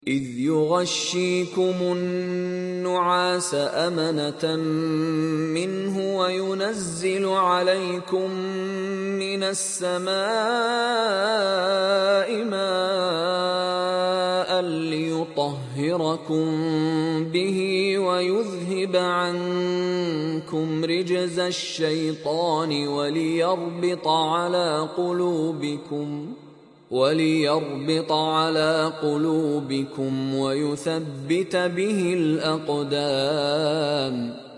إذ يغشيكم النعاس أمنة منه وينزل عليكم من السماء ماء ليطهركم به ويذهب عنكم رجز الشيطان وليربط على قلوبكم ويثبت به الأقدام.